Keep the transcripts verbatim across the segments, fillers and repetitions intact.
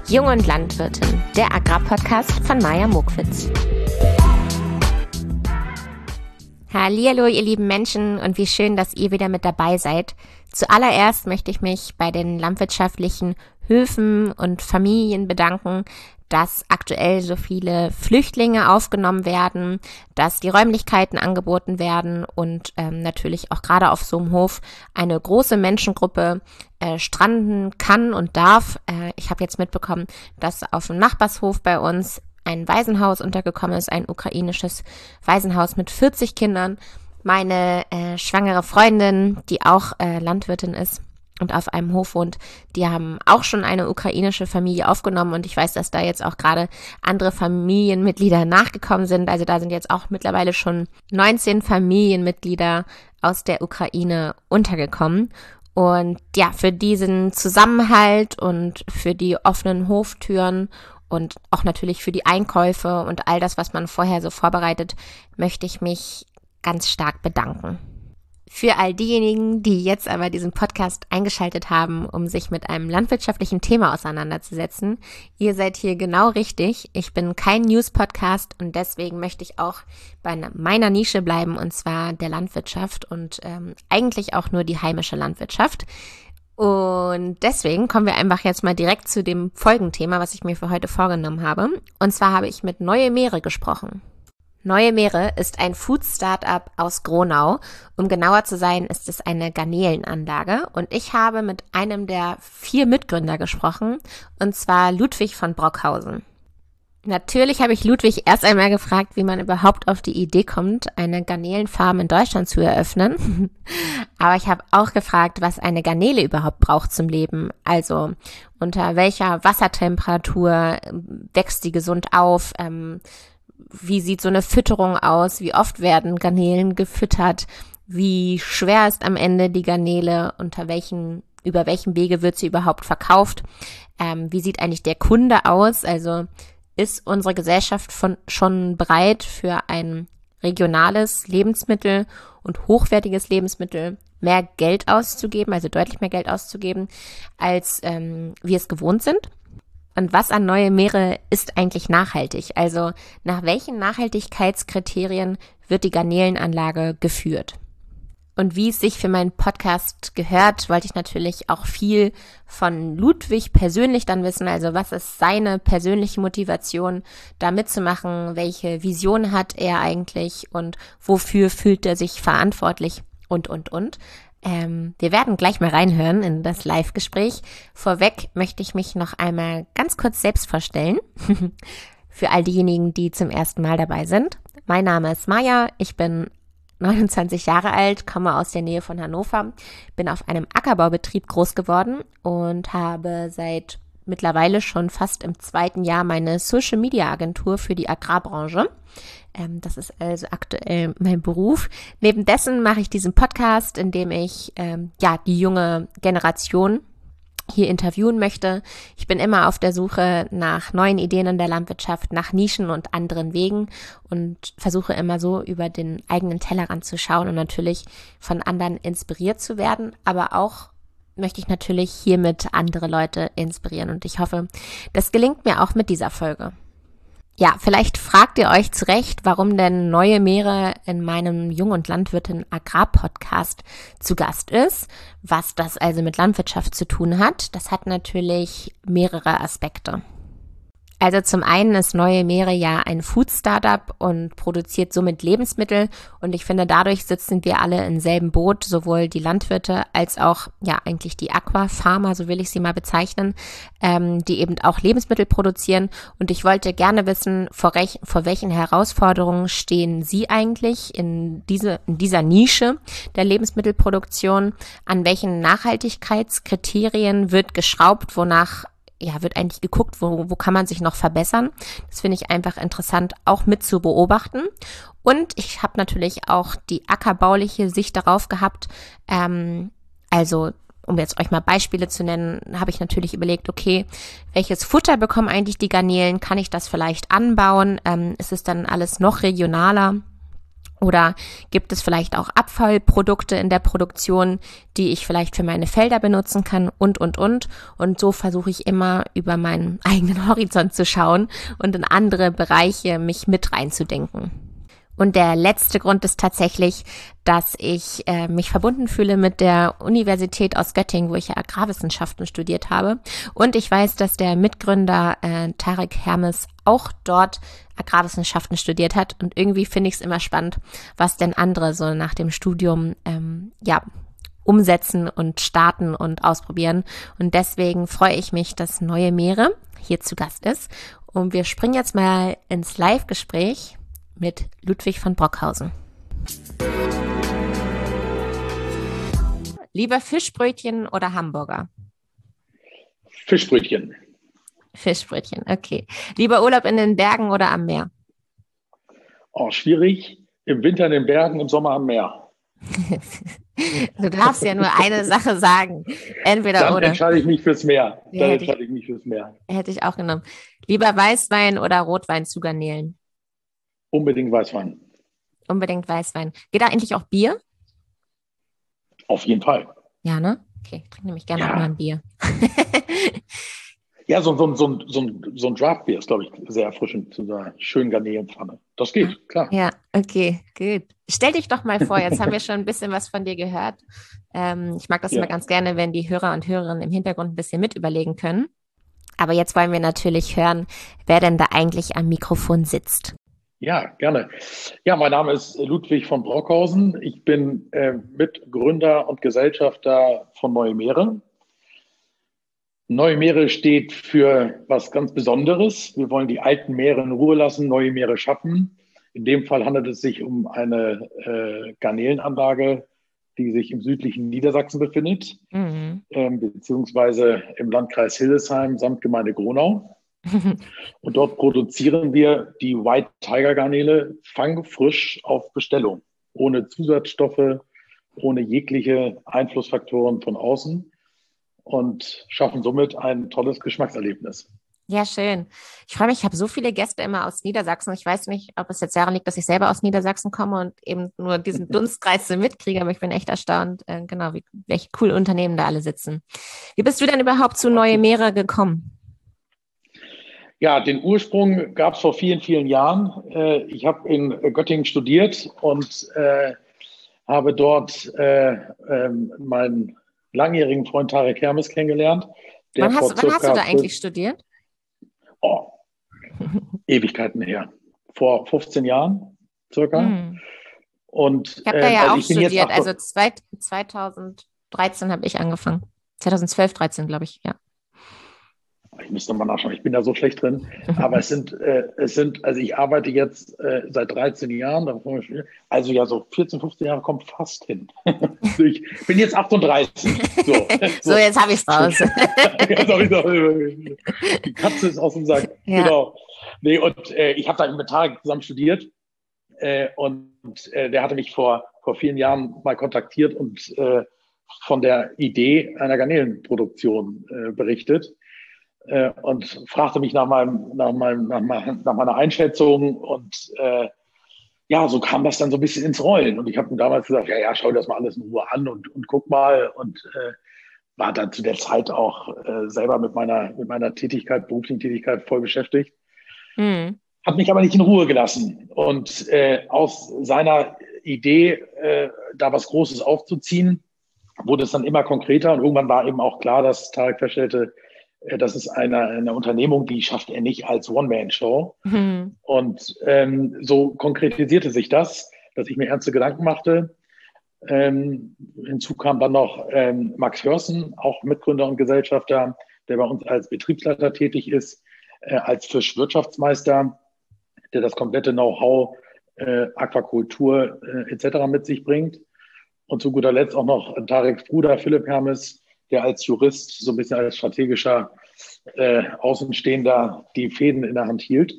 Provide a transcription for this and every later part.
Jung und Landwirtin, der Agrarpodcast von Maja Mokwitz. Hallihallo, ihr lieben Menschen, und wie schön, dass ihr wieder mit dabei seid. Zuallererst möchte ich mich bei den landwirtschaftlichen Höfen und Familien bedanken, dass aktuell so viele Flüchtlinge aufgenommen werden, dass die Räumlichkeiten angeboten werden und ähm, natürlich auch gerade auf so einem Hof eine große Menschengruppe äh, stranden kann und darf. Äh, ich habe jetzt mitbekommen, dass auf dem Nachbarshof bei uns ein Waisenhaus untergekommen ist, ein ukrainisches Waisenhaus mit vierzig Kindern. Meine äh, schwangere Freundin, die auch äh, Landwirtin ist und auf einem Hof wohnt, die haben auch schon eine ukrainische Familie aufgenommen, und ich weiß, dass da jetzt auch gerade andere Familienmitglieder nachgekommen sind. Also da sind jetzt auch mittlerweile schon neunzehn Familienmitglieder aus der Ukraine untergekommen. Und ja, für diesen Zusammenhalt und für die offenen Hoftüren und auch natürlich für die Einkäufe und all das, was man vorher so vorbereitet, möchte ich mich ganz stark bedanken. Für all diejenigen, die jetzt aber diesen Podcast eingeschaltet haben, um sich mit einem landwirtschaftlichen Thema auseinanderzusetzen, ihr seid hier genau richtig. Ich bin kein News-Podcast und deswegen möchte ich auch bei meiner Nische bleiben, und zwar der Landwirtschaft und ähm, eigentlich auch nur die heimische Landwirtschaft. Und deswegen kommen wir einfach jetzt mal direkt zu dem Folgenthema, was ich mir für heute vorgenommen habe. Und zwar habe ich mit Neue Meere gesprochen. Neue Meere ist ein Food-Startup aus Gronau. Um genauer zu sein, ist es eine Garnelenanlage. Und ich habe mit einem der vier Mitgründer gesprochen, und zwar Ludwig von Brockhausen. Natürlich habe ich Ludwig erst einmal gefragt, wie man überhaupt auf die Idee kommt, eine Garnelenfarm in Deutschland zu eröffnen. Aber ich habe auch gefragt, was eine Garnele überhaupt braucht zum Leben. Also unter welcher Wassertemperatur wächst sie gesund auf? Ähm, wie sieht so eine Fütterung aus? Wie oft werden Garnelen gefüttert? Wie schwer ist am Ende die Garnele? Unter welchen, über welchen Wege wird sie überhaupt verkauft? Ähm, wie sieht eigentlich der Kunde aus? Also ist unsere Gesellschaft von, schon bereit für ein regionales Lebensmittel und hochwertiges Lebensmittel mehr Geld auszugeben, also deutlich mehr Geld auszugeben, als ähm, wir es gewohnt sind? Und was an Neue Meere ist eigentlich nachhaltig? Also nach welchen Nachhaltigkeitskriterien wird die Garnelenanlage geführt? Und wie es sich für meinen Podcast gehört, wollte ich natürlich auch viel von Ludwig persönlich dann wissen. Also was ist seine persönliche Motivation, da mitzumachen? Welche Vision hat er eigentlich und wofür fühlt er sich verantwortlich? Und, und, und. Ähm, wir werden gleich mal reinhören in das Live-Gespräch. Vorweg möchte ich mich noch einmal ganz kurz selbst vorstellen. Für all diejenigen, die zum ersten Mal dabei sind. Mein Name ist Maja, ich bin neunundzwanzig Jahre alt, komme aus der Nähe von Hannover, bin auf einem Ackerbaubetrieb groß geworden und habe seit mittlerweile schon fast im zweiten Jahr meine Social-Media-Agentur für die Agrarbranche. Ähm, das ist also aktuell mein Beruf. Neben dessen mache ich diesen Podcast, in dem ich ähm, ja die junge Generation hier interviewen möchte. Ich bin immer auf der Suche nach neuen Ideen in der Landwirtschaft, nach Nischen und anderen Wegen und versuche immer so über den eigenen Tellerrand zu schauen und natürlich von anderen inspiriert zu werden, aber auch möchte ich natürlich hiermit andere Leute inspirieren, und ich hoffe, das gelingt mir auch mit dieser Folge. Ja, vielleicht fragt ihr euch zu Recht, warum denn Neue Meere in meinem Jung- und Landwirtin Agrar-Podcast zu Gast ist. Was das also mit Landwirtschaft zu tun hat, das hat natürlich mehrere Aspekte. Also zum einen ist Neue Meere ja ein Food-Startup und produziert somit Lebensmittel, und ich finde, dadurch sitzen wir alle im selben Boot, sowohl die Landwirte als auch ja eigentlich die Aquafarmer, so will ich sie mal bezeichnen, ähm, die eben auch Lebensmittel produzieren, und ich wollte gerne wissen, vor, rech- vor welchen Herausforderungen stehen Sie eigentlich in, diese, in dieser Nische der Lebensmittelproduktion, an welchen Nachhaltigkeitskriterien wird geschraubt, wonach ja, wird eigentlich geguckt, wo, wo kann man sich noch verbessern. Das finde ich einfach interessant, auch mit zu beobachten. Und ich habe natürlich auch die ackerbauliche Sicht darauf gehabt. Ähm, also, um jetzt euch mal Beispiele zu nennen, habe ich natürlich überlegt, okay, welches Futter bekommen eigentlich die Garnelen? Kann ich das vielleicht anbauen? Ähm, ist es dann alles noch regionaler? Oder gibt es vielleicht auch Abfallprodukte in der Produktion, die ich vielleicht für meine Felder benutzen kann und, und, und. Und so versuche ich immer über meinen eigenen Horizont zu schauen und in andere Bereiche mich mit reinzudenken. Und der letzte Grund ist tatsächlich, dass ich äh, mich verbunden fühle mit der Universität aus Göttingen, wo ich ja Agrarwissenschaften studiert habe. Und ich weiß, dass der Mitgründer äh, Tarek Hermes auch dort Agrarwissenschaften studiert hat. Und irgendwie finde ich es immer spannend, was denn andere so nach dem Studium ähm, ja umsetzen und starten und ausprobieren. Und deswegen freue ich mich, dass Neue Meere hier zu Gast ist. Und wir springen jetzt mal ins Live-Gespräch mit Ludwig von Brockhausen. Lieber Fischbrötchen oder Hamburger? Fischbrötchen. Fischbrötchen, okay. Lieber Urlaub in den Bergen oder am Meer? Oh, schwierig. Im Winter in den Bergen, im Sommer am Meer. Du darfst ja nur eine Sache sagen. Entweder Dann oder. Dann entscheide ich mich fürs Meer. Ja, Dann hätte entscheide ich, ich mich fürs Meer. Hätte ich auch genommen. Lieber Weißwein oder Rotwein zu Garnelen? Unbedingt Weißwein. Unbedingt Weißwein. Geht da eigentlich auch Bier? Auf jeden Fall. Ja, ne? Okay, ich trinke nämlich gerne Ja. auch mal ein Bier. Ja, so, so, so, so, so ein Draftbier ist, glaube ich, sehr erfrischend zu einer schönen Garnelenpfanne. Das geht, klar. Ja, okay, gut. Stell dich doch mal vor, jetzt haben wir schon ein bisschen was von dir gehört. Ähm, ich mag das Ja. immer ganz gerne, wenn die Hörer und Hörerinnen im Hintergrund ein bisschen mit überlegen können. Aber jetzt wollen wir natürlich hören, wer denn da eigentlich am Mikrofon sitzt. Ja, gerne. Ja, mein Name ist Ludwig von Brockhausen. Ich bin äh, Mitgründer und Gesellschafter von Neue Meere. Neue Meere steht für was ganz Besonderes. Wir wollen die alten Meere in Ruhe lassen, neue Meere schaffen. In dem Fall handelt es sich um eine äh, Garnelenanlage, die sich im südlichen Niedersachsen befindet, mhm. ähm, beziehungsweise im Landkreis Hildesheim samt Gemeinde Gronau. Und dort produzieren wir die White Tiger Garnele fangfrisch auf Bestellung, ohne Zusatzstoffe, ohne jegliche Einflussfaktoren von außen und schaffen somit ein tolles Geschmackserlebnis. Ja, schön. Ich freue mich, ich habe so viele Gäste immer aus Niedersachsen. Ich weiß nicht, ob es jetzt daran liegt, dass ich selber aus Niedersachsen komme und eben nur diesen Dunstkreis so mitkriege, aber ich bin echt erstaunt, äh, genau, wie, welche coolen Unternehmen da alle sitzen. Wie bist du denn überhaupt zu Neue Meere gekommen? Ja, den Ursprung gab es vor vielen, vielen Jahren. Äh, ich habe in Göttingen studiert und äh, habe dort äh, äh, meinen langjährigen Freund Tarek Hermes kennengelernt. Der wann hast, wann hast du da eigentlich studiert? Oh, Ewigkeiten her. Vor fünfzehn Jahren circa. Hm. Und, ich habe da ja äh, also auch studiert, also zweitausenddreizehn habe ich angefangen. zweitausendzwölf, dreizehn glaube ich, ja. Ich müsste mal nachschauen, ich bin da so schlecht drin. Aber es sind, äh, es sind, also ich arbeite jetzt äh, seit dreizehn Jahren, also ja so vierzehn, fünfzehn Jahre kommt fast hin. Ich bin jetzt achtunddreißig. So, so jetzt habe ich es raus. Jetzt hab ich's raus. Die Katze ist aus dem Sack. Ja. Genau. Nee, und äh, ich habe da mit Tarek zusammen studiert äh, und äh, der hatte mich vor, vor vielen Jahren mal kontaktiert und äh, von der Idee einer Garnelenproduktion äh, berichtet. Und fragte mich nach meinem, nach meinem, nach nach meiner Einschätzung und äh, ja, so kam das dann so ein bisschen ins Rollen. Und ich habe damals gesagt, ja, ja, schau dir das mal alles in Ruhe an und, und guck mal. Und äh, war dann zu der Zeit auch äh, selber mit meiner, mit meiner Tätigkeit, beruflichen Tätigkeit voll beschäftigt. Mhm. Hat mich aber nicht in Ruhe gelassen. Und äh, aus seiner Idee, äh, da was Großes aufzuziehen, wurde es dann immer konkreter. Und irgendwann war eben auch klar, dass Tarek feststellte, das ist eine, eine Unternehmung, die schafft er nicht als One-Man-Show. Mhm. Und ähm, so konkretisierte sich das, dass ich mir ernste Gedanken machte. Ähm, hinzu kam dann noch ähm, Max Hörsen, auch Mitgründer und Gesellschafter, der bei uns als Betriebsleiter tätig ist, äh, als Fischwirtschaftsmeister, der das komplette Know-how äh, Aquakultur äh, et cetera mit sich bringt. Und zu guter Letzt auch noch Tareks Bruder Philipp Hermes, der als Jurist, so ein bisschen als strategischer äh, Außenstehender die Fäden in der Hand hielt.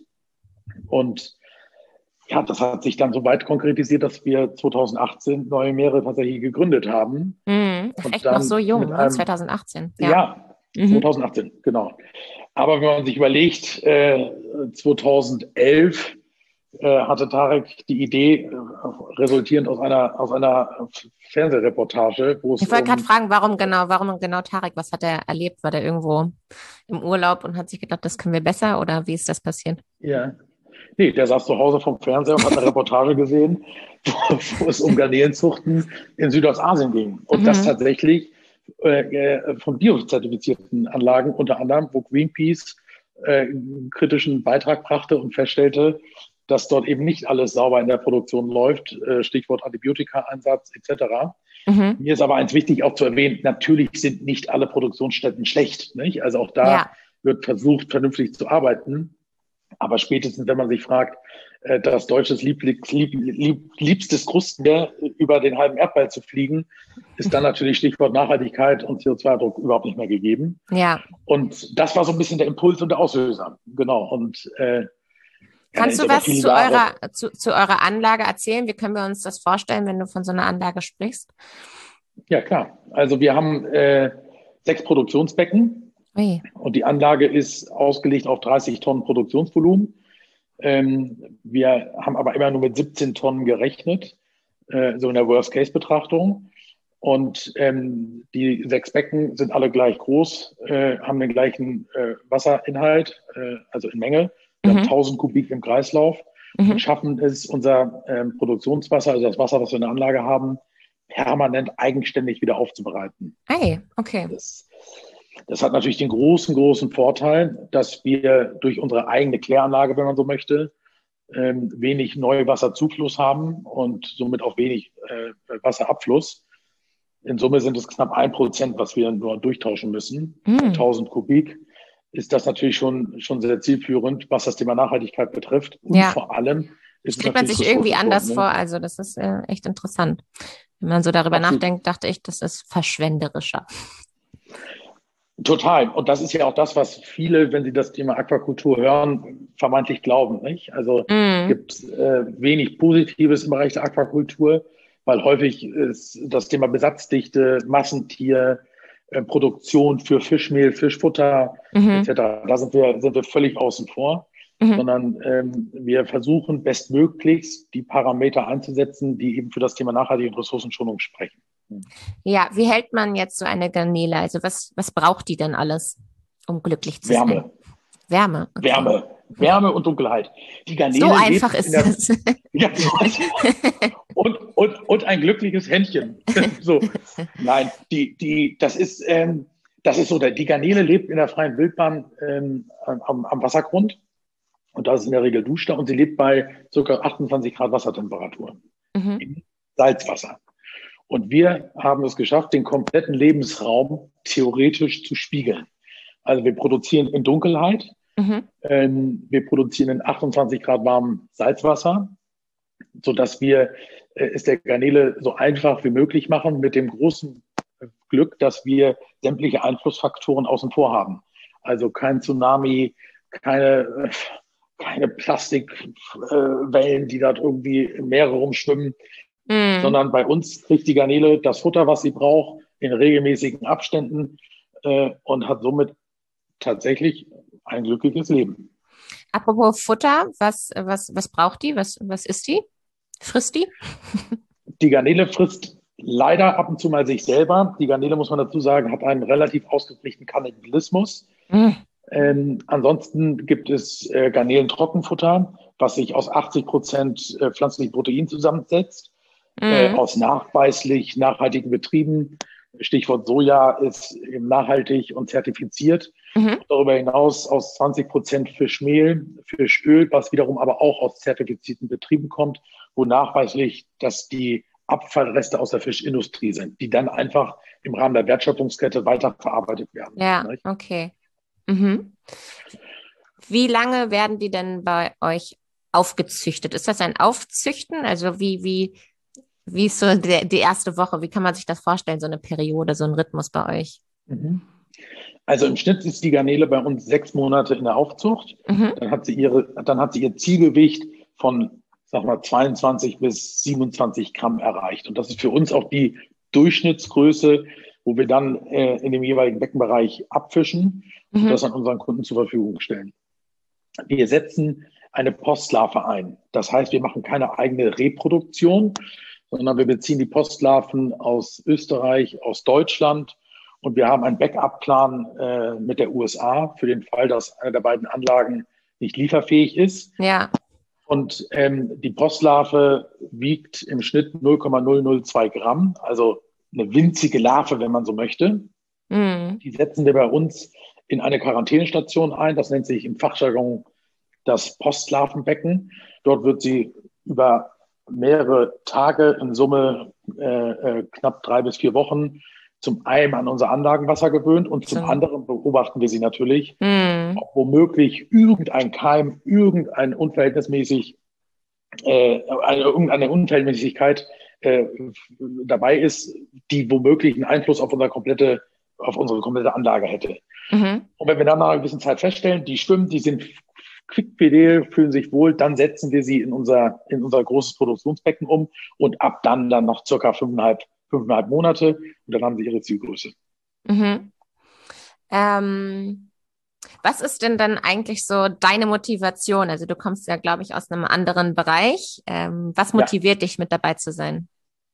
Und ja, das hat sich dann so weit konkretisiert, dass wir zweitausendachtzehn Neue Meere tatsächlich gegründet haben. Mhm, und echt noch so jung, ne? zweitausendachtzehn. Ja, ja mhm. zweitausendachtzehn, genau. Aber wenn man sich überlegt, äh, zweitausendelf äh, hatte Tarek die Idee, äh, resultierend aus einer, aus einer Fernsehreportage, wo es Ich wollte gerade um, fragen, warum genau, warum genau Tarek? Was hat er erlebt? War der irgendwo im Urlaub und hat sich gedacht, das können wir besser oder wie ist das passiert? ja, nee, der saß zu Hause vom Fernseher und hat eine Reportage gesehen, wo, wo es um Garnelenzuchten in Südostasien ging. Und das Mhm. tatsächlich äh, äh, von biozertifizierten Anlagen, unter anderem, wo Greenpeace äh, einen kritischen Beitrag brachte und feststellte, dass dort eben nicht alles sauber in der Produktion läuft, äh, Stichwort Antibiotika-Einsatz et cetera. Mhm. Mir ist aber eins wichtig auch zu erwähnen, natürlich sind nicht alle Produktionsstätten schlecht. Nicht? Also auch da Ja, wird versucht, vernünftig zu arbeiten. Aber spätestens, wenn man sich fragt, äh, dass deutsches Lieblings, lieb, lieb, liebstes Krustenmeer über den halben Erdball zu fliegen, ist dann natürlich Stichwort Nachhaltigkeit und C O zwei Druck überhaupt nicht mehr gegeben. ja. Und das war so ein bisschen der Impuls und der Auslöser. Genau. Und äh, ja, dann Kannst ist du über was viele zu Jahre. eurer, zu, zu eurer Anlage erzählen? Wie können wir uns das vorstellen, wenn du von so einer Anlage sprichst? Ja, klar. Also wir haben äh, sechs Produktionsbecken Ui. und die Anlage ist ausgelegt auf dreißig Tonnen Produktionsvolumen. Ähm, wir haben aber immer nur mit siebzehn Tonnen gerechnet, äh, so in der Worst-Case-Betrachtung. Und ähm, die sechs Becken sind alle gleich groß, äh, haben den gleichen äh, Wasserinhalt, äh, also in Menge. Wir haben Mhm. tausend Kubik im Kreislauf und Mhm. schaffen es, unser ähm, Produktionswasser, also das Wasser, was wir in der Anlage haben, permanent eigenständig wieder aufzubereiten. Ei, okay. Das, das hat natürlich den großen, großen Vorteil, dass wir durch unsere eigene Kläranlage, wenn man so möchte, ähm, wenig Neuwasserzufluss haben und somit auch wenig äh, Wasserabfluss. In Summe sind es knapp ein Prozent, was wir nur durchtauschen müssen. Bei Mm. tausend Kubik ist das natürlich schon, schon sehr zielführend, was das Thema Nachhaltigkeit betrifft. Und Ja, vor allem ist es stellt man natürlich sich irgendwie ressourcenschonend. anders vor. Ne? Also das ist äh, echt interessant. Wenn man so darüber Absolut. nachdenkt, dachte ich, das ist verschwenderischer. Total. Und das ist ja auch das, was viele, wenn sie das Thema Aquakultur hören, vermeintlich glauben. Nicht? Also es Mm. gibt äh, wenig Positives im Bereich der Aquakultur, weil häufig ist das Thema Besatzdichte, Massentier, äh, Produktion für Fischmehl, Fischfutter Mhm. et cetera. Da sind wir, sind wir völlig außen vor, Mhm. sondern ähm, wir versuchen bestmöglichst die Parameter einzusetzen, die eben für das Thema Nachhaltige und Ressourcenschonung sprechen. Ja, wie hält man jetzt so eine Garnele? Also was, was braucht die denn alles, um glücklich zu sein? Wärme. Wärme, okay. Wärme, Wärme und Dunkelheit. Die So Garnele einfach lebt in ist der das. ja, und, und, und ein glückliches Händchen. So, nein, die, die, das ist, ähm, das ist so. Die Garnele lebt in der freien Wildbahn ähm, am, am Wassergrund und da ist in der Regel Duschda und sie lebt bei ca. achtundzwanzig Grad Wassertemperatur Mhm. im Salzwasser. Und wir haben es geschafft, den kompletten Lebensraum theoretisch zu spiegeln. Also wir produzieren in Dunkelheit. Mhm. Ähm, wir produzieren in achtundzwanzig Grad warmem Salzwasser, sodass wir äh, es der Garnele so einfach wie möglich machen, mit dem großen Glück, dass wir sämtliche Einflussfaktoren außen vor haben. Also kein Tsunami, keine, keine Plastikwellen, äh, die dort irgendwie im Meer rumschwimmen, Mhm. sondern bei uns kriegt die Garnele das Futter, was sie braucht, in regelmäßigen Abständen äh, und hat somit tatsächlich ein glückliches Leben. Apropos Futter, was, was, was braucht die? Was, was isst die? Frisst die? Die Garnele frisst leider ab und zu mal sich selber. Die Garnele, muss man dazu sagen, hat einen relativ ausgeprägten Kannibalismus. Mhm. Ähm, ansonsten gibt es äh, Garnelentrockenfutter, was sich aus achtzig Prozent äh, pflanzlichem Protein zusammensetzt, äh, Mhm. aus nachweislich nachhaltigen Betrieben. Stichwort Soja ist eben nachhaltig und zertifiziert. Mhm. Darüber hinaus aus zwanzig Prozent Fischmehl, Fischöl, was wiederum aber auch aus zertifizierten Betrieben kommt, wo nachweislich, dass die Abfallreste aus der Fischindustrie sind, die dann einfach im Rahmen der Wertschöpfungskette weiterverarbeitet werden. Ja, Nicht? okay. Mhm. Wie lange werden die denn bei euch aufgezüchtet? Ist das ein Aufzüchten? Also wie, wie, wie ist so der, die erste Woche? Wie kann man sich das vorstellen, so eine Periode, so ein Rhythmus bei euch? Mhm. Also im Schnitt ist die Garnele bei uns sechs Monate in der Aufzucht. Mhm. Dann hat sie ihre, dann hat sie ihr Zielgewicht von, sag mal, zweiundzwanzig bis siebenundzwanzig Gramm erreicht. Und das ist für uns auch die Durchschnittsgröße, wo wir dann äh, in dem jeweiligen Beckenbereich abfischen und Mhm. das an unseren Kunden zur Verfügung stellen. Wir setzen eine Postlarve ein. Das heißt, wir machen keine eigene Reproduktion, sondern wir beziehen die Postlarven aus Österreich, aus Deutschland und wir haben einen Backup-Plan äh, mit der U S A für den Fall, dass eine der beiden Anlagen nicht lieferfähig ist. Ja. Und ähm, die Postlarve wiegt im Schnitt null Komma null null zwei Gramm, also eine winzige Larve, wenn man so möchte. Mhm. Die setzen wir bei uns in eine Quarantänestation ein. Das nennt sich im Fachjargon das Postlarvenbecken. Dort wird sie über mehrere Tage, in Summe äh, äh, knapp drei bis vier Wochen, zum einen an unser Anlagenwasser gewöhnt und zum So. anderen beobachten wir sie natürlich, Mhm. ob womöglich irgendein Keim, irgendein unverhältnismäßig, äh, eine, irgendeine Unverhältnismäßigkeit äh, dabei ist, die womöglich einen Einfluss auf unsere komplette, auf unsere komplette Anlage hätte. Mhm. Und wenn wir dann nach einer gewissen Zeit feststellen, die schwimmen, die sind quickfidel, fühlen sich wohl, dann setzen wir sie in unser, in unser großes Produktionsbecken um und ab dann dann noch circa fünfeinhalb, fünfeinhalb Monate und dann haben sie ihre Zielgröße. Mhm. Ähm, was ist denn dann eigentlich so deine Motivation? Also du kommst ja, glaube ich, aus einem anderen Bereich. Ähm, was Ja. motiviert dich, mit dabei zu sein?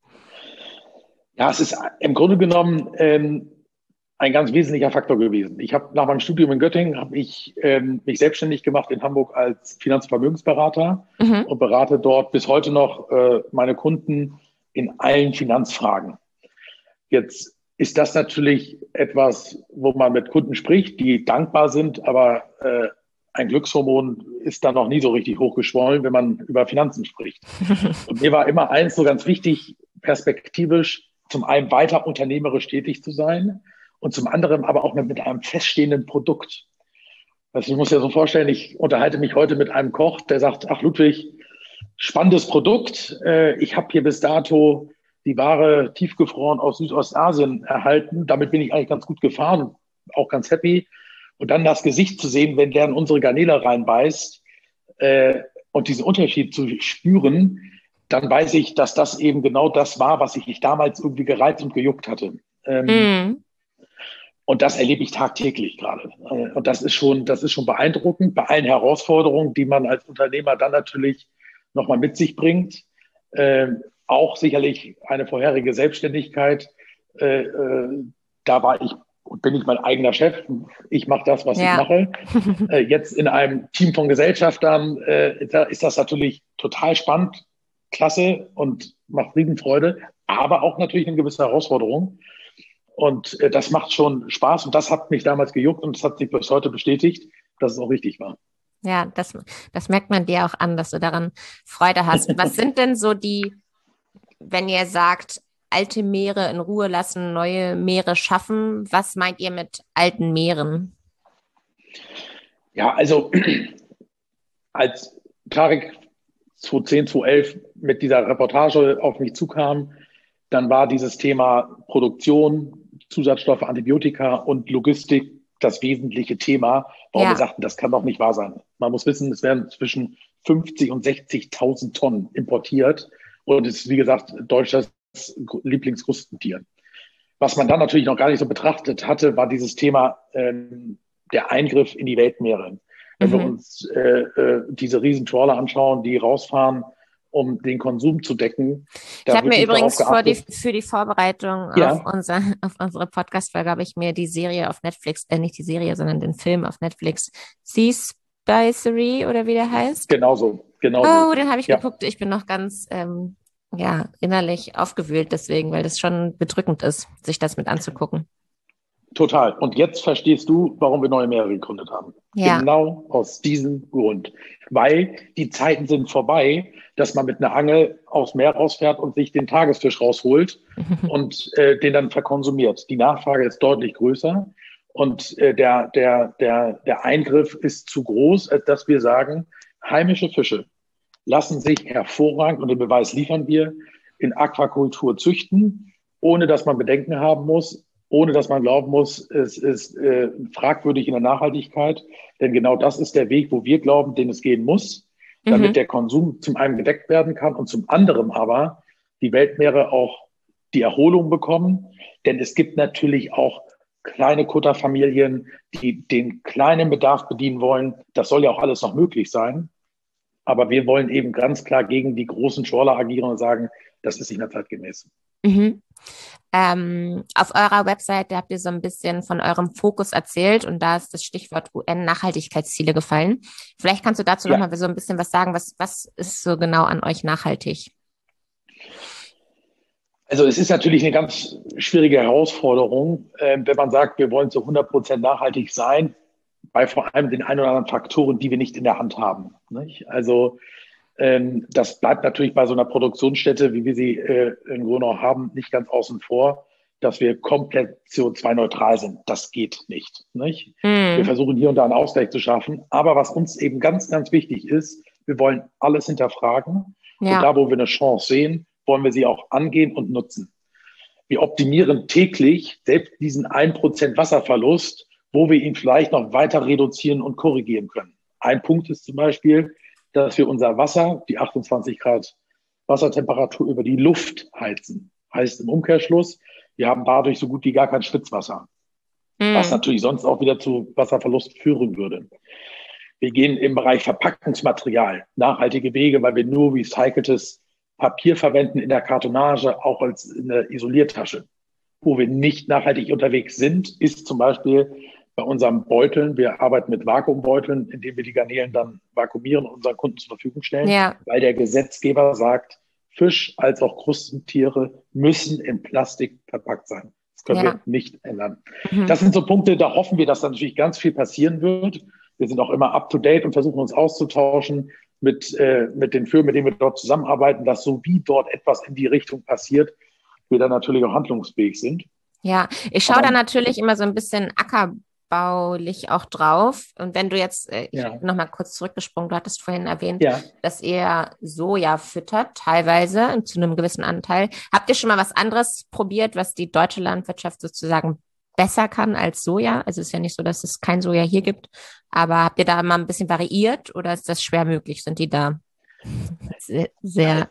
Ja, es ist im Grunde genommen ähm, ein ganz wesentlicher Faktor gewesen. Ich habe nach meinem Studium in Göttingen habe ich ähm, mich selbstständig gemacht in Hamburg als Finanz- und Vermögensberater Mhm. und berate dort bis heute noch äh, meine Kunden in allen Finanzfragen. Jetzt ist das natürlich etwas, wo man mit Kunden spricht, die dankbar sind, aber äh, ein Glückshormon ist da noch nie so richtig hochgeschwollen, wenn man über Finanzen spricht. Und mir war immer eins so ganz wichtig, perspektivisch zum einen weiter unternehmerisch tätig zu sein und zum anderen aber auch mit, mit einem feststehenden Produkt. Also ich muss ja so vorstellen, ich unterhalte mich heute mit einem Koch, der sagt, ach Ludwig, spannendes Produkt. Äh, ich habe hier bis dato die Ware tiefgefroren aus Südostasien erhalten. Damit bin ich eigentlich ganz gut gefahren, auch ganz happy. Und dann das Gesicht zu sehen, wenn der in unsere Garnele reinbeißt äh, und diesen Unterschied zu spüren, dann weiß ich, dass das eben genau das war, was ich damals irgendwie gereizt und gejuckt hatte. Ähm, Mhm. Und das erlebe ich tagtäglich gerade. Und das ist schon, das ist schon beeindruckend bei allen Herausforderungen, die man als Unternehmer dann natürlich nochmal mit sich bringt. Äh, auch sicherlich eine vorherige Selbstständigkeit. Äh, äh, da war ich und bin ich mein eigener Chef. Ich mache das, was Ja. ich mache. Äh, jetzt in einem Team von Gesellschaftern äh, da ist das natürlich total spannend, klasse und macht Riesenfreude, aber auch natürlich eine gewisse Herausforderung. Und äh, das macht schon Spaß und das hat mich damals gejuckt und das hat sich bis heute bestätigt, dass es auch richtig war. Ja, das, das merkt man dir auch an, dass du daran Freude hast. Was sind denn so die, wenn ihr sagt, alte Meere in Ruhe lassen, neue Meere schaffen, was meint ihr mit alten Meeren? Ja, also als Tarek zweitausendzehn, zweitausendelf mit dieser Reportage auf mich zukam, dann war dieses Thema Produktion, Zusatzstoffe, Antibiotika und Logistik das wesentliche Thema, warum Ja. wir sagten, das kann doch nicht wahr sein. Man muss wissen, es werden zwischen fünfzig und sechzigtausend Tonnen importiert und es ist, wie gesagt, Deutschlands Lieblingskrustentier. Was man dann natürlich noch gar nicht so betrachtet hatte, war dieses Thema ähm, der Eingriff in die Weltmeere. Wenn Mhm. wir uns äh, äh, diese riesen Trawler anschauen, die rausfahren, um den Konsum zu decken. Ich habe mir übrigens für die, für die Vorbereitung ja. auf, unser, auf unsere Podcast-Folge habe ich mir die Serie auf Netflix, äh, nicht die Serie, sondern den Film auf Netflix, Seaspicery oder wie der heißt. Genauso, genauso. Oh, den habe ich ja. geguckt. Ich bin noch ganz ähm, ja, innerlich aufgewühlt deswegen, weil das schon bedrückend ist, sich das mit anzugucken. Total. Und jetzt verstehst du, warum wir Neue Meere gegründet haben. Ja. Genau aus diesem Grund. Weil die Zeiten sind vorbei, dass man mit einer Angel aufs Meer rausfährt und sich den Tagesfisch rausholt und äh, den dann verkonsumiert. Die Nachfrage ist deutlich größer und äh, der, der, der, der Eingriff ist zu groß, als dass wir sagen, heimische Fische lassen sich hervorragend, und den Beweis liefern wir, in Aquakultur züchten, ohne dass man Bedenken haben muss, ohne dass man glauben muss, es ist äh, fragwürdig in der Nachhaltigkeit. Denn genau das ist der Weg, wo wir glauben, den es gehen muss, damit mhm. der Konsum zum einen gedeckt werden kann und zum anderen aber die Weltmeere auch die Erholung bekommen. Denn es gibt natürlich auch kleine Kutterfamilien, die den kleinen Bedarf bedienen wollen. Das soll ja auch alles noch möglich sein. Aber wir wollen eben ganz klar gegen die großen Schorler agieren und sagen, das ist nicht mehr zeitgemäß. Mhm. Ähm, auf eurer Webseite habt ihr so ein bisschen von eurem Fokus erzählt und da ist das Stichwort U N-Nachhaltigkeitsziele gefallen. Vielleicht kannst du dazu Ja. noch mal so ein bisschen was sagen. Was, was ist so genau an euch nachhaltig? Also es ist natürlich eine ganz schwierige Herausforderung, äh, wenn man sagt, wir wollen zu hundert Prozent nachhaltig sein, bei vor allem den ein oder anderen Faktoren, die wir nicht in der Hand haben. Nicht? Also ähm, das bleibt natürlich bei so einer Produktionsstätte, wie wir sie äh, in Gronau haben, nicht ganz außen vor, dass wir komplett C O zwei neutral sind. Das geht nicht. Nicht? Wir Mhm. versuchen hier und da einen Ausgleich zu schaffen. Aber was uns eben ganz, ganz wichtig ist, wir wollen alles hinterfragen. Und Ja, da, wo wir eine Chance sehen, wollen wir sie auch angehen und nutzen. Wir optimieren täglich selbst diesen ein Prozent Wasserverlust, wo wir ihn vielleicht noch weiter reduzieren und korrigieren können. Ein Punkt ist zum Beispiel, dass wir unser Wasser, die achtundzwanzig Grad Wassertemperatur, über die Luft heizen. Heißt im Umkehrschluss, wir haben dadurch so gut wie gar kein Schwitzwasser, was mhm. natürlich sonst auch wieder zu Wasserverlust führen würde. Wir gehen im Bereich Verpackungsmaterial nachhaltige Wege, weil wir nur recyceltes Papier verwenden in der Kartonage, auch als in der Isoliertasche. Wo wir nicht nachhaltig unterwegs sind, ist zum Beispiel bei unseren Beuteln. Wir arbeiten mit Vakuumbeuteln, indem wir die Garnelen dann vakuumieren und unseren Kunden zur Verfügung stellen, Ja, weil der Gesetzgeber sagt, Fisch als auch Krustentiere müssen in Plastik verpackt sein. Das können wir ja. nicht ändern. Mhm. Das sind so Punkte, da hoffen wir, dass da natürlich ganz viel passieren wird. Wir sind auch immer up to date und versuchen uns auszutauschen mit, äh, mit den Firmen, mit denen wir dort zusammenarbeiten, dass so wie dort etwas in die Richtung passiert, wir dann natürlich auch handlungsfähig sind. Ja, ich schaue da Aber natürlich immer so ein bisschen ackerbaulich auch drauf. Und wenn du jetzt, äh, ich ja, bin noch mal kurz zurückgesprungen, du hattest vorhin erwähnt, ja. dass ihr Soja füttert, teilweise zu einem gewissen Anteil. Habt ihr schon mal was anderes probiert, was die deutsche Landwirtschaft sozusagen besser kann als Soja? Also es ist ja nicht so, dass es kein Soja hier gibt, aber habt ihr da mal ein bisschen variiert oder ist das schwer möglich? Sind die da sehr, sehr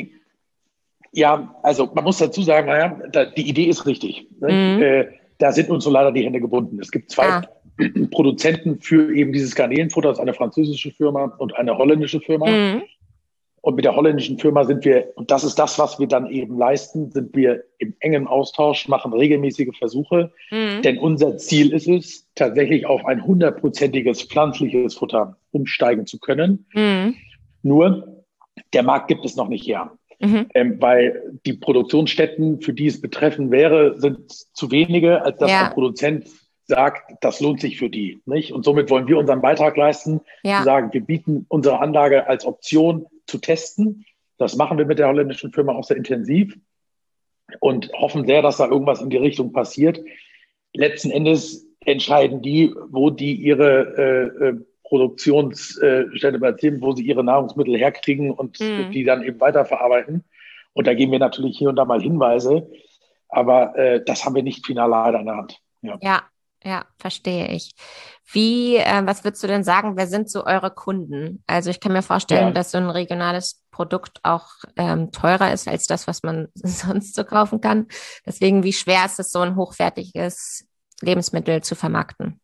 Ja, also man muss dazu sagen, naja, da, die Idee ist richtig. Nicht? mm, Äh, da sind uns so leider die Hände gebunden. Es gibt zwei ah, Produzenten für eben dieses Garnelenfutter, das ist eine französische Firma und eine holländische Firma. mm, Und mit der holländischen Firma sind wir, und das ist das, was wir dann eben leisten, sind wir im engen Austausch, machen regelmäßige Versuche. mm, Denn unser Ziel ist es, tatsächlich auf ein hundertprozentiges pflanzliches Futter umsteigen zu können. mm, Nur, der Markt gibt es noch nicht her. mhm. Ähm, weil die Produktionsstätten, für die es betreffen wäre, sind zu wenige, als dass ein Ja, Produzent sagt, das lohnt sich für die. Nicht? Und somit wollen wir unseren Beitrag leisten, zu ja. sagen, wir bieten unsere Anlage als Option zu testen. Das machen wir mit der holländischen Firma auch sehr intensiv und hoffen sehr, dass da irgendwas in die Richtung passiert. Letzten Endes entscheiden die, wo die ihre äh, Produktionsstätte platzieren, wo sie ihre Nahrungsmittel herkriegen und Mm. die dann eben weiterverarbeiten. Und da geben wir natürlich hier und da mal Hinweise, aber äh, das haben wir nicht final leider in der Hand. Ja. Ja, ja, verstehe ich. Wie, äh, was würdest du denn sagen, wer sind so eure Kunden? Also ich kann mir vorstellen, Ja. dass so ein regionales Produkt auch ähm, teurer ist als das, was man sonst so kaufen kann. Deswegen, wie schwer ist es, so ein hochwertiges Lebensmittel zu vermarkten?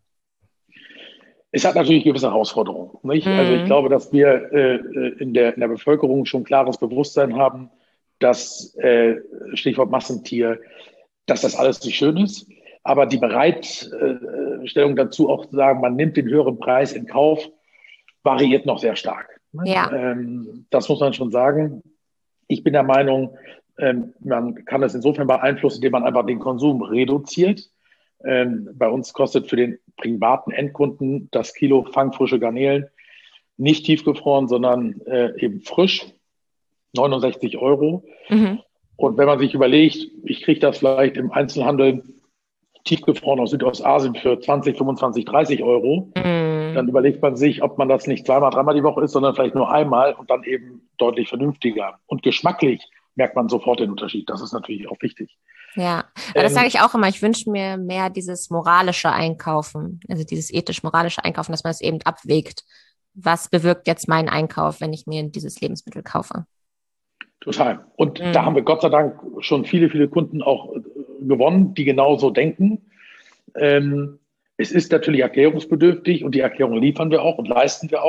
Es hat natürlich gewisse Herausforderungen. Nicht? Also ich Mhm. glaube, dass wir äh, in, der, in der Bevölkerung schon klares Bewusstsein haben, dass äh, Stichwort Massentier, dass das alles nicht schön ist. Aber die Bereitstellung dazu auch zu sagen, man nimmt den höheren Preis in Kauf, variiert noch sehr stark. Ja, Ähm, das muss man schon sagen. Ich bin der Meinung, ähm, man kann das insofern beeinflussen, indem man einfach den Konsum reduziert. Ähm, bei uns kostet für den privaten Endkunden das Kilo fangfrische Garnelen nicht tiefgefroren, sondern äh, eben frisch, neunundsechzig Euro. mhm. Und wenn man sich überlegt, ich kriege das vielleicht im Einzelhandel tiefgefroren aus Südostasien für zwanzig, fünfundzwanzig, dreißig Euro, dann Mhm. überlegt man sich, ob man das nicht zweimal, dreimal die Woche isst, sondern vielleicht nur einmal und dann eben deutlich vernünftiger. Und geschmacklich merkt man sofort den Unterschied. Das ist natürlich auch wichtig. Ja, aber das sage Ähm, ich auch immer. Ich wünsche mir mehr dieses moralische Einkaufen, also dieses ethisch-moralische Einkaufen, dass man es eben abwägt. Was bewirkt jetzt mein Einkauf, wenn ich mir dieses Lebensmittel kaufe? Total. Und da haben Mhm. wir Gott sei Dank schon viele, viele Kunden auch äh, gewonnen, die genauso denken. Ähm, es ist natürlich erklärungsbedürftig und die Erklärung liefern wir auch und leisten wir auch.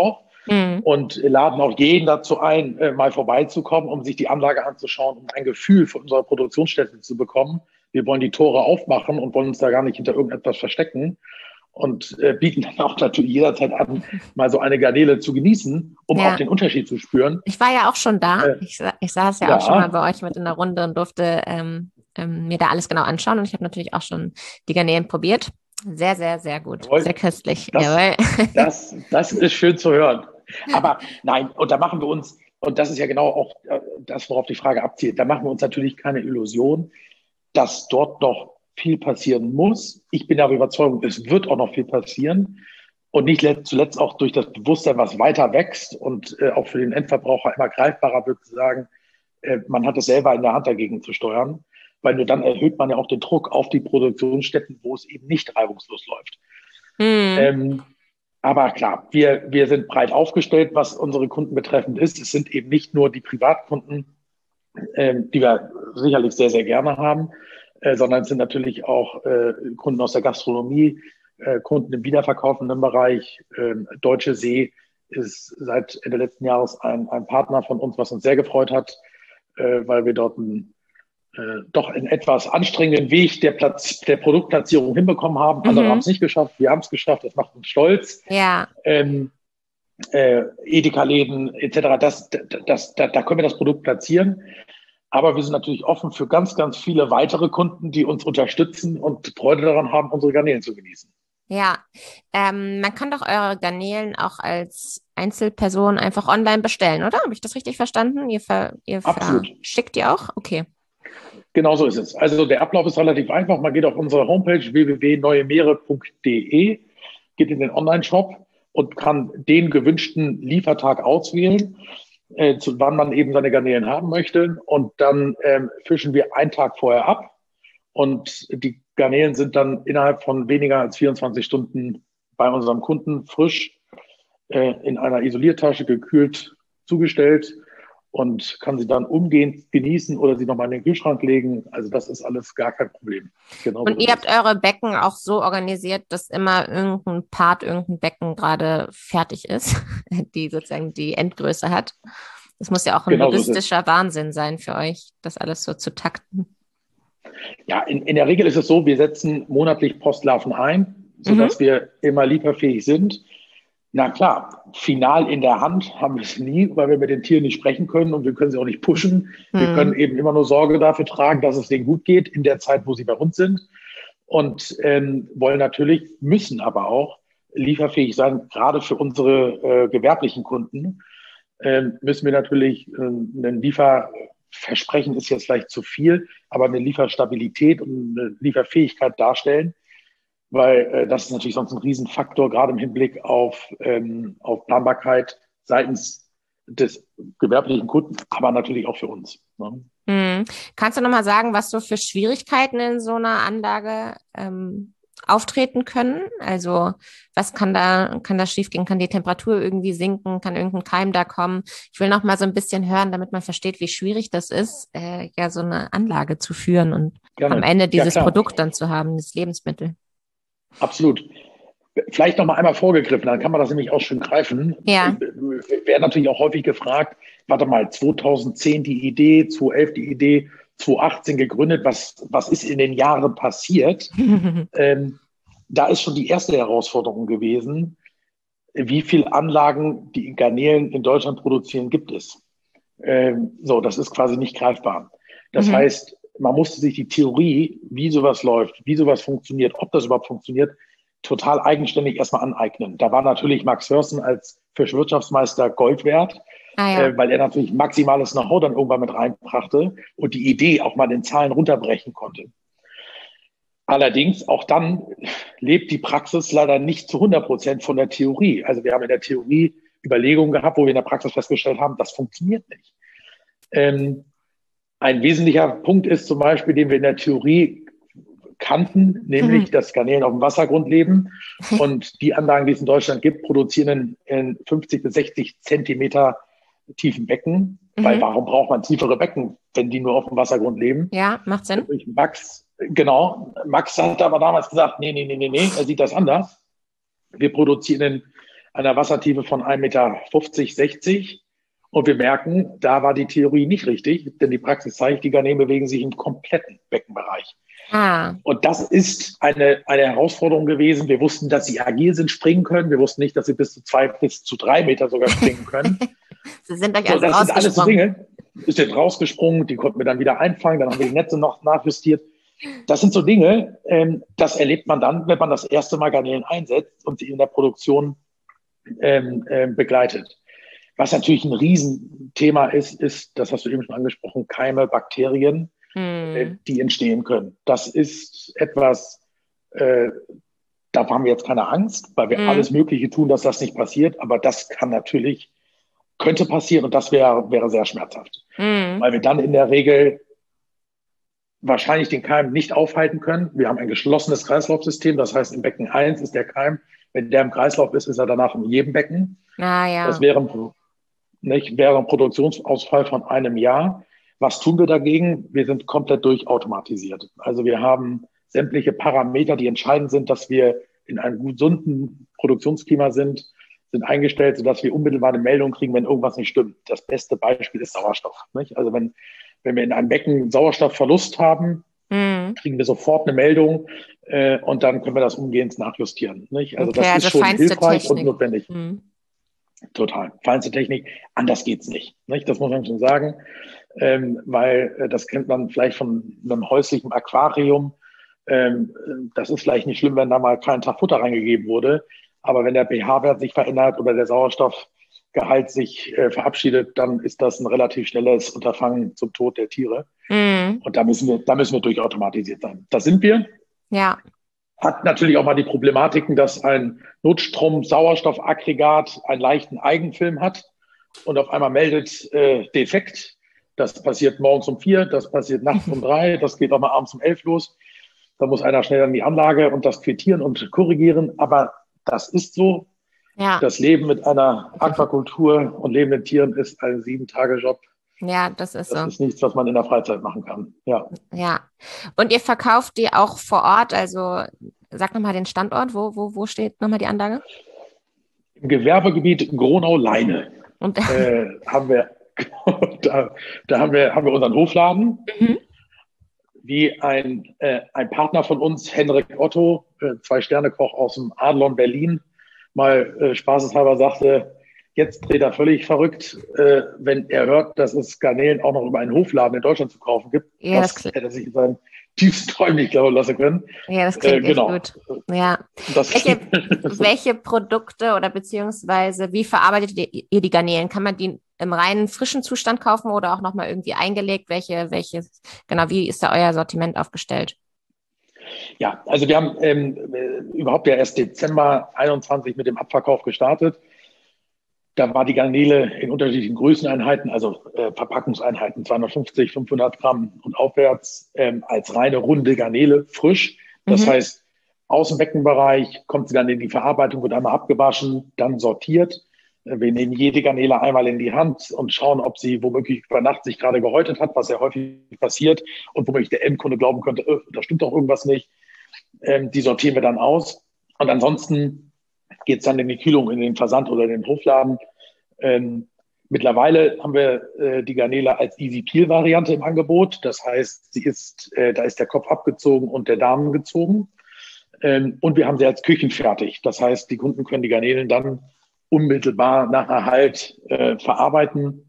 Mhm. und laden auch jeden dazu ein, äh, mal vorbeizukommen, um sich die Anlage anzuschauen, um ein Gefühl für unsere Produktionsstätte zu bekommen. Wir wollen die Tore aufmachen und wollen uns da gar nicht hinter irgendetwas verstecken und äh, bieten dann auch natürlich jederzeit an, mal so eine Garnele zu genießen, um auch Ja. den Unterschied zu spüren. Ich war ja auch schon da. Äh, Ich, sa- ich saß ja, ja, auch schon mal bei euch mit in der Runde und durfte ähm, ähm, mir da alles genau anschauen. Und ich habe natürlich auch schon die Garnelen probiert. Sehr, sehr, sehr gut. jawohl, Sehr köstlich. das, Jawohl. das, das ist schön zu hören. Aber nein, und da machen wir uns, und das ist ja genau auch äh, das, worauf die Frage abzielt, da machen wir uns natürlich keine Illusion, dass dort noch viel passieren muss. Ich bin aber überzeugt, es wird auch noch viel passieren. Und nicht zuletzt auch durch das Bewusstsein, was weiter wächst und äh, auch für den Endverbraucher immer greifbarer wird, zu sagen, äh, man hat es selber in der Hand, dagegen zu steuern. Weil nur dann erhöht man ja auch den Druck auf die Produktionsstätten, wo es eben nicht reibungslos läuft. Mhm. Ähm, aber klar, wir, wir sind breit aufgestellt, was unsere Kunden betreffend ist. Es sind eben nicht nur die Privatkunden, ähm, die wir sicherlich sehr, sehr gerne haben, äh, sondern es sind natürlich auch äh, Kunden aus der Gastronomie, äh, Kunden im wiederverkaufenden Bereich. Ähm, Deutsche See ist seit Ende letzten Jahres ein, ein Partner von uns, was uns sehr gefreut hat, äh, weil wir dort einen äh, doch einen etwas anstrengenden Weg der, Platz, der Produktplatzierung hinbekommen haben. Andere haben Mhm. es nicht geschafft, wir haben es geschafft, das macht uns stolz. Ja. Ähm, äh, Edeka-Läden et cetera, das, das, das, da können wir das Produkt platzieren. Aber wir sind natürlich offen für ganz, ganz viele weitere Kunden, die uns unterstützen und Freude daran haben, unsere Garnelen zu genießen. Ja, ähm, man kann doch eure Garnelen auch als Einzelperson einfach online bestellen, oder? Habe ich das richtig verstanden? Ihr, ver ihr Absolut. verschickt die auch? Okay. Genau so ist es. Also der Ablauf ist relativ einfach. Man geht auf unsere Homepage w w w punkt neue meere punkt d e, geht in den Online-Shop und kann den gewünschten Liefertag auswählen, äh, zu wann man eben seine Garnelen haben möchte. Und dann ähm, fischen wir einen Tag vorher ab. Und die Garnelen sind dann innerhalb von weniger als vierundzwanzig Stunden bei unserem Kunden frisch äh, in einer Isoliertasche gekühlt zugestellt und kann sie dann umgehend genießen oder sie nochmal in den Kühlschrank legen. Also das ist alles gar kein Problem. Genau Und so ihr ist habt es. eure Becken auch so organisiert, dass immer irgendein Part, irgendein Becken gerade fertig ist, die sozusagen die Endgröße hat. Das muss ja auch ein Genau so ist es. logistischer Wahnsinn sein für euch, das alles so zu takten. Ja, in, in der Regel ist es so, wir setzen monatlich Postlarven ein, Mhm. sodass wir immer lieferfähig sind. Na klar, final in der Hand haben wir es nie, weil wir mit den Tieren nicht sprechen können und wir können sie auch nicht pushen. Wir können Mhm. eben immer nur Sorge dafür tragen, dass es denen gut geht in der Zeit, wo sie bei uns sind. Und ähm, wollen natürlich, müssen aber auch lieferfähig sein, gerade für unsere äh, gewerblichen Kunden. Ähm, müssen wir natürlich äh, einen Lieferversprechen ist jetzt vielleicht zu viel, aber eine Lieferstabilität und eine Lieferfähigkeit darstellen, weil äh, das ist natürlich sonst ein Riesenfaktor, gerade im Hinblick auf, ähm, auf Planbarkeit seitens des gewerblichen Kunden, aber natürlich auch für uns. Ne? Mhm. Kannst du noch mal sagen, was so für Schwierigkeiten in so einer Anlage ähm, auftreten können? Also was kann da, kann da schiefgehen? Kann die Temperatur irgendwie sinken? Kann irgendein Keim da kommen? Ich will noch mal so ein bisschen hören, damit man versteht, wie schwierig das ist, äh, ja, so eine Anlage zu führen und am Gerne. Ende Ja, dieses klar. Produkt dann zu haben, das Lebensmittel. Absolut. Vielleicht noch mal einmal vorgegriffen, dann kann man das nämlich auch schön greifen. Ja. Wäre natürlich auch häufig gefragt, warte mal, zweitausendzehn die Idee, zweitausendelf die Idee, zweitausendachtzehn gegründet, was, was ist in den Jahren passiert? Ähm, da ist schon die erste Herausforderung gewesen, wie viele Anlagen, die Garnelen in Deutschland produzieren, gibt es? Ähm, so, das ist quasi nicht greifbar. Das Mhm. heißt, man musste sich die Theorie, wie sowas läuft, wie sowas funktioniert, ob das überhaupt funktioniert, total eigenständig erstmal aneignen. Da war natürlich Max Hörsten als Fischwirtschaftsmeister Gold wert, Ah ja. äh, weil er natürlich maximales Know-how dann irgendwann mit reinbrachte und die Idee auch mal in Zahlen runterbrechen konnte. Allerdings, auch dann lebt die Praxis leider nicht zu hundert Prozent von der Theorie. Also wir haben in der Theorie Überlegungen gehabt, wo wir in der Praxis festgestellt haben, das funktioniert nicht. Ähm, ein wesentlicher Punkt ist zum Beispiel, den wir in der Theorie kannten, nämlich, dass Garnelen auf dem Wassergrund leben und die Anlagen, die es in Deutschland gibt, produzieren in, in fünfzig bis sechzig Zentimeter tiefen Becken. Weil Mhm. warum braucht man tiefere Becken, wenn die nur auf dem Wassergrund leben? Ja, macht Sinn. Durch Max, genau. Max hat aber damals gesagt, nee, nee, nee, nee, nee, er sieht das anders. Wir produzieren in einer Wassertiefe von ein Meter fünfzig, sechzig. Und wir merken, da war die Theorie nicht richtig, denn die Praxis zeigt, die Garnelen bewegen sich im kompletten Beckenbereich. Ah. Und das ist eine, eine Herausforderung gewesen. Wir wussten, dass sie agil sind, springen können. Wir wussten nicht, dass sie bis zu zwei, bis zu drei Meter sogar springen können. Sie sind euch also so, das sind alles so Dinge. Ist jetzt rausgesprungen, die konnten wir dann wieder einfangen, dann haben wir die Netze noch nachjustiert. Das sind so Dinge, ähm, das erlebt man dann, wenn man das erste Mal Garnelen einsetzt und sie in der Produktion ähm, ähm, begleitet. Was natürlich ein Riesenthema ist, ist, das hast du eben schon angesprochen, Keime, Bakterien, hm. äh, die entstehen können. Das ist etwas, äh, da haben wir jetzt keine Angst, weil wir hm. alles Mögliche tun, dass das nicht passiert. Aber das kann natürlich, könnte passieren und das wäre wäre sehr schmerzhaft. Hm. Weil wir dann in der Regel wahrscheinlich den Keim nicht aufhalten können. Wir haben ein geschlossenes Kreislaufsystem. Das heißt, im Becken eins ist der Keim, wenn der im Kreislauf ist, ist er danach in jedem Becken. Ah, ja. Das wäre Nicht, wäre ein Produktionsausfall von einem Jahr. Was tun wir dagegen? Wir sind komplett durchautomatisiert. Also wir haben sämtliche Parameter, die entscheidend sind, dass wir in einem gesunden Produktionsklima sind, sind eingestellt, sodass wir unmittelbar eine Meldung kriegen, wenn irgendwas nicht stimmt. Das beste Beispiel ist Sauerstoff. Nicht? Also wenn, wenn wir in einem Becken Sauerstoffverlust haben, mhm. kriegen wir sofort eine Meldung äh, und dann können wir das umgehend nachjustieren. Nicht? Also okay, das also ist schon hilfreich Technik. Und notwendig. Mhm. Total. Feinste Technik. Anders geht's nicht. nicht? Das muss man schon sagen. Ähm, weil äh, das kennt man vielleicht von einem häuslichen Aquarium. Ähm, das ist vielleicht nicht schlimm, wenn da mal kein Tag Futter reingegeben wurde. Aber wenn der pH-Wert sich verändert oder der Sauerstoffgehalt sich äh, verabschiedet, dann ist das ein relativ schnelles Unterfangen zum Tod der Tiere. Mhm. Und da müssen wir, da müssen wir durchautomatisiert sein. Das sind wir. Ja. Hat natürlich auch mal die Problematiken, dass ein Notstrom-Sauerstoffaggregat einen leichten Eigenfilm hat und auf einmal meldet äh, defekt. Das passiert morgens um vier, das passiert nachts um drei, das geht auch mal abends um elf los. Da muss einer schnell an die Anlage und das quittieren und korrigieren. Aber das ist so. Ja. Das Leben mit einer Aquakultur und lebenden Tieren ist ein Sieben-Tage-Job. Ja, das ist das so. Das ist nichts, was man in der Freizeit machen kann. Ja. Ja. Und ihr verkauft die auch vor Ort? Also sag nochmal den Standort. Wo, wo, wo steht nochmal die Anlage? Im Gewerbegebiet Gronau-Leine. Und äh, haben wir, da, da haben wir, haben wir unseren Hofladen. Mhm. Wie ein, äh, ein Partner von uns, Henrik Otto, äh, Zwei-Sterne-Koch aus dem Adlon Berlin, mal äh, spaßeshalber sagte, jetzt dreht er völlig verrückt, äh, wenn er hört, dass es Garnelen auch noch über einen Hofladen in Deutschland zu kaufen gibt. Ja, das, das hätte er sich in seinen tiefsten Träumen nicht glauben lassen können. Ja, das klingt äh, genau. echt gut. Ja. Das welche, welche Produkte oder beziehungsweise wie verarbeitet ihr die Garnelen? Kann man die im reinen frischen Zustand kaufen oder auch nochmal irgendwie eingelegt? Welche, welche, genau, wie ist da euer Sortiment aufgestellt? Ja, also wir haben ähm, überhaupt ja erst Dezember einundzwanzig mit dem Abverkauf gestartet. Da war die Garnele in unterschiedlichen Größeneinheiten, also äh, Verpackungseinheiten, zweihundertfünfzig, fünfhundert Gramm und aufwärts, ähm, als reine runde Garnele, frisch. Das mhm. heißt, aus dem Beckenbereich kommt sie dann in die Verarbeitung, wird einmal abgewaschen, dann sortiert. Wir nehmen jede Garnele einmal in die Hand und schauen, ob sie womöglich über Nacht sich gerade gehäutet hat, was ja häufig passiert und womöglich der Endkunde glauben könnte, äh, da stimmt doch irgendwas nicht. Ähm, die sortieren wir dann aus. Und ansonsten geht es dann in die Kühlung, in den Versand oder in den Hofladen. Ähm, mittlerweile haben wir äh, die Garnele als Easy Peel Variante im Angebot. Das heißt, sie ist, äh, da ist der Kopf abgezogen und der Darm gezogen. Ähm, und wir haben sie als küchenfertig. Das heißt, die Kunden können die Garnelen dann unmittelbar nach Erhalt äh, verarbeiten.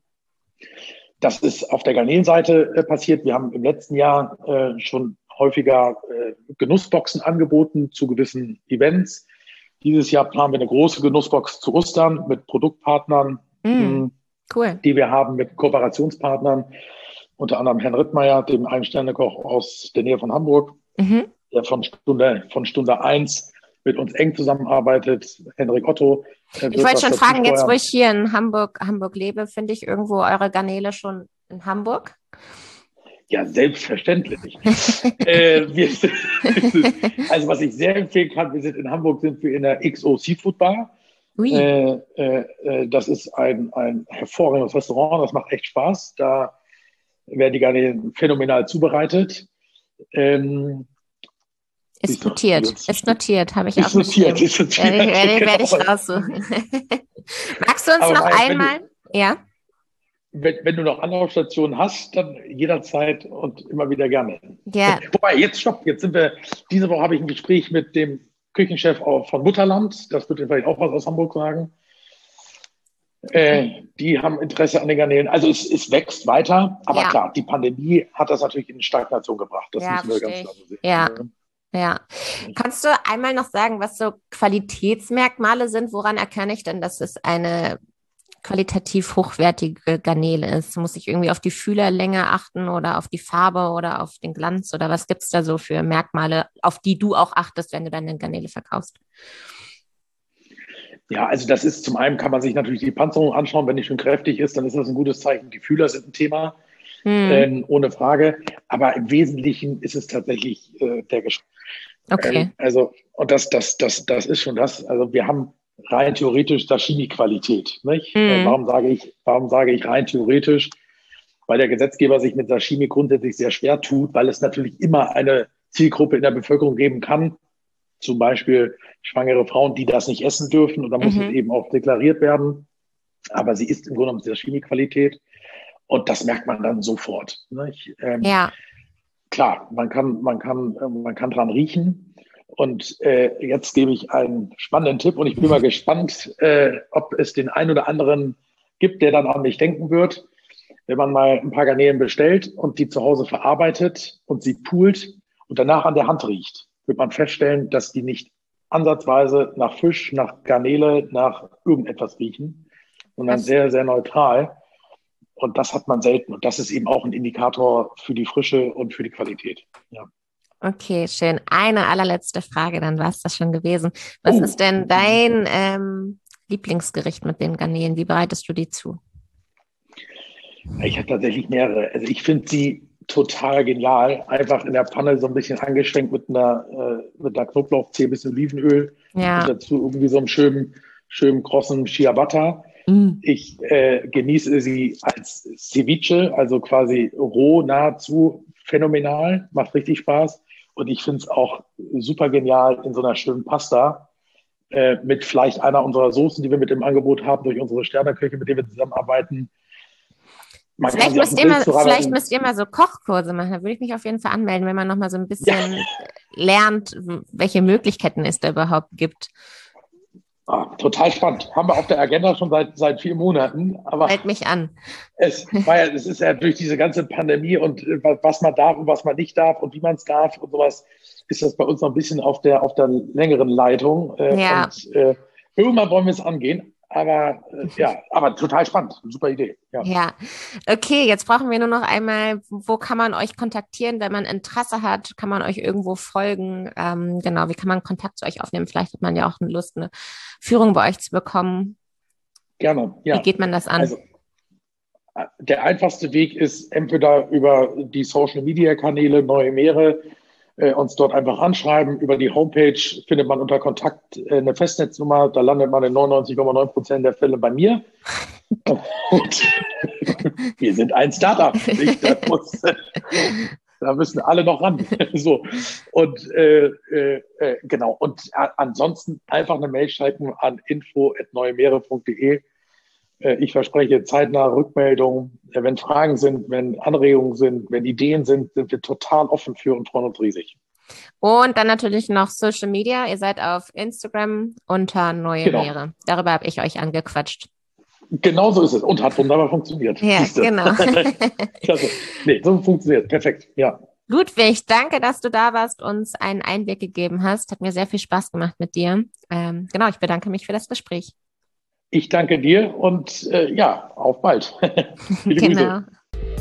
Das ist auf der Garnelenseite äh, passiert. Wir haben im letzten Jahr äh, schon häufiger äh, Genussboxen angeboten zu gewissen Events. Dieses Jahr planen wir eine große Genussbox zu Ostern mit Produktpartnern, mm, cool. die wir haben mit Kooperationspartnern, unter anderem Herrn Rittmeier, dem Ein-Sterne-Koch aus der Nähe von Hamburg, mhm. der von Stunde, von Stunde eins mit uns eng zusammenarbeitet. Henrik Otto. Äh, ich wollte schon fragen, jetzt wo ich hier in Hamburg, Hamburg lebe, finde ich irgendwo eure Garnele schon in Hamburg? Ja, selbstverständlich. äh, wir sind, also was ich sehr empfehlen kann, wir sind in Hamburg, sind wir in der X O Seafood Bar. Äh, äh, das ist ein, ein hervorragendes Restaurant, das macht echt Spaß. Da werden die Garnelen phänomenal zubereitet. Ähm, Ist notiert, ist notiert, habe ich ist aufgeschrieben. Notiert, ist notiert, werde ich, werde, genau. werde ich raussuchen. Magst du uns Aber noch Maja, einmal, wenn ja? du, wenn, wenn du noch Anlaufstationen hast, dann jederzeit und immer wieder gerne. Ja. Wobei, jetzt stopp, jetzt sind wir, diese Woche habe ich ein Gespräch mit dem Küchenchef von Mutterland, das wird dir vielleicht auch was aus Hamburg sagen. Äh, die haben Interesse an den Garnelen. Also es, es wächst weiter, aber Ja. klar, die Pandemie hat das natürlich in Stagnation gebracht. Das Ja, müssen wir ganz verstehe klar ich. so sehen. Ja. Ja. Kannst du einmal noch sagen, was so Qualitätsmerkmale sind? Woran erkenne ich denn, dass es eine qualitativ hochwertige Garnele ist? Muss ich irgendwie auf die Fühlerlänge achten oder auf die Farbe oder auf den Glanz oder was gibt es da so für Merkmale, auf die du auch achtest, wenn du deine Garnele verkaufst? Ja, also das ist zum einen kann man sich natürlich die Panzerung anschauen. Wenn die schon kräftig ist, dann ist das ein gutes Zeichen. Die Fühler sind ein Thema, Hm. ähm, ohne Frage. Aber im Wesentlichen ist es tatsächlich äh, der Geschmack. Okay. Ähm, also, und das, das, das, das ist schon das. Also wir haben rein theoretisch Sashimi-Qualität. Nicht? Hm. Äh, warum sage ich, warum sage ich rein theoretisch? Weil der Gesetzgeber sich mit Sashimi grundsätzlich sehr schwer tut, weil es natürlich immer eine Zielgruppe in der Bevölkerung geben kann, zum Beispiel schwangere Frauen, die das nicht essen dürfen. Und da muss Mhm. es eben auch deklariert werden. Aber sie ist im Grunde genommen Sashimi-Qualität. Und das merkt man dann sofort. Nicht? Ähm, Ja. Klar, man kann, man kann, man kann dran riechen. Und äh, jetzt gebe ich einen spannenden Tipp. Und ich bin mal gespannt, äh, ob es den einen oder anderen gibt, der dann an mich denken wird. Wenn man mal ein paar Garnelen bestellt und die zu Hause verarbeitet und sie poolt und danach an der Hand riecht, wird man feststellen, dass die nicht ansatzweise nach Fisch, nach Garnele, nach irgendetwas riechen, sondern Was? sehr, sehr neutral. Und das hat man selten. Und das ist eben auch ein Indikator für die Frische und für die Qualität. Ja. Okay, schön. Eine allerletzte Frage, dann war es das schon gewesen. Was Oh. ist denn dein ähm, Lieblingsgericht mit den Garnelen? Wie bereitest du die zu? Ich habe tatsächlich mehrere. Also ich finde sie total genial. Einfach in der Pfanne so ein bisschen angeschwenkt mit einer, äh, mit einer Knoblauchzehe, ein bisschen Olivenöl Ja. und dazu irgendwie so einem schönen, schönen krossen Ciabatta. Mm. Ich äh, genieße sie als Ceviche, also quasi roh nahezu phänomenal, macht richtig Spaß. Und ich finde es auch super genial in so einer schönen Pasta äh, mit vielleicht einer unserer Soßen, die wir mit im Angebot haben, durch unsere Sterneköche, mit denen wir zusammenarbeiten. Man kann Vielleicht sie auf dem müsst, ihr Grill mal, zubereiten. vielleicht müsst ihr mal so Kochkurse machen. Da würde ich mich auf jeden Fall anmelden, wenn man noch mal so ein bisschen Ja. lernt, welche Möglichkeiten es da überhaupt gibt. Ah, total spannend. Haben wir auf der Agenda schon seit, seit vier Monaten. Aber Meld mich an. es, war ja, es ist ja durch diese ganze Pandemie und äh, was man darf und was man nicht darf und wie man es darf und sowas, ist das bei uns noch ein bisschen auf der, auf der längeren Leitung. Äh, Ja. Und äh, irgendwann wollen wir es angehen. Aber äh, ja, aber total spannend. Super Idee. Ja. Ja, okay, jetzt brauchen wir nur noch einmal, wo kann man euch kontaktieren, wenn man Interesse hat? Kann man euch irgendwo folgen? Ähm, genau, wie kann man Kontakt zu euch aufnehmen? Vielleicht hat man ja auch eine Lust, eine Führung bei euch zu bekommen. Gerne. Ja. Wie geht man das an? Also, der einfachste Weg ist entweder über die Social-Media-Kanäle Neue Meere, äh, uns dort einfach anschreiben. Über die Homepage findet man unter Kontakt äh, eine Festnetznummer. Da landet man in neunundneunzig Komma neun Prozent der Fälle bei mir. Und wir sind ein Startup. Nicht? Da, muss, da müssen alle noch ran. So. Und äh, äh, genau. Und äh, ansonsten einfach eine Mail schreiben an info at neuemeere punkt de. Ich verspreche zeitnah Rückmeldungen. Wenn Fragen sind, wenn Anregungen sind, wenn Ideen sind, sind wir total offen für und freuen uns riesig. Und dann natürlich noch Social Media. Ihr seid auf Instagram unter Neue Genau. Meere. Darüber habe ich euch angequatscht. Genau so ist es und hat wunderbar funktioniert. Ja, Siehste. genau. Klasse. Nee, so funktioniert. Perfekt. Ja. Ludwig, danke, dass du da warst, uns einen Einblick gegeben hast. Hat mir sehr viel Spaß gemacht mit dir. Ähm, genau, ich bedanke mich für das Gespräch. Ich danke dir und äh, ja, auf bald. Viele Genau. Grüße.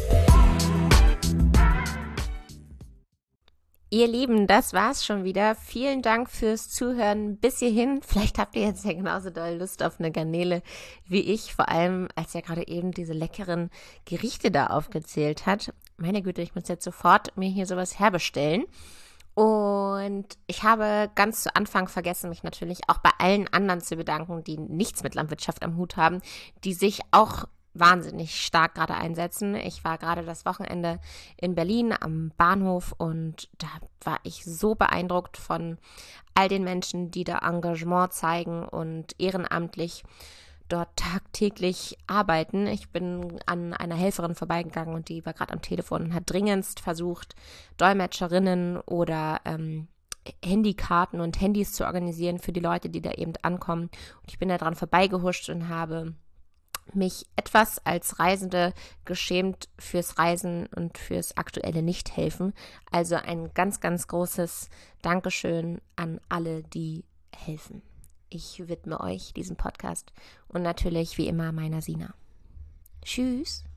Ihr Lieben, das war's schon wieder. Vielen Dank fürs Zuhören bis hierhin. Vielleicht habt ihr jetzt ja genauso doll Lust auf eine Garnele wie ich, vor allem als er gerade eben diese leckeren Gerichte da aufgezählt hat. Meine Güte, ich muss jetzt sofort mir hier sowas herbestellen. Und ich habe ganz zu Anfang vergessen, mich natürlich auch bei allen anderen zu bedanken, die nichts mit Landwirtschaft am Hut haben, die sich auch wahnsinnig stark gerade einsetzen. Ich war gerade das Wochenende in Berlin am Bahnhof und da war ich so beeindruckt von all den Menschen, die da Engagement zeigen und ehrenamtlich dort tagtäglich arbeiten. Ich bin an einer Helferin vorbeigegangen und die war gerade am Telefon und hat dringendst versucht, Dolmetscherinnen oder ähm, Handykarten und Handys zu organisieren für die Leute, die da eben ankommen. Und ich bin da dran vorbeigehuscht und habe mich etwas als Reisende geschämt fürs Reisen und fürs aktuelle Nichthelfen. Also ein ganz, ganz großes Dankeschön an alle, die helfen. Ich widme euch diesen Podcast und natürlich wie immer meiner Sina. Tschüss.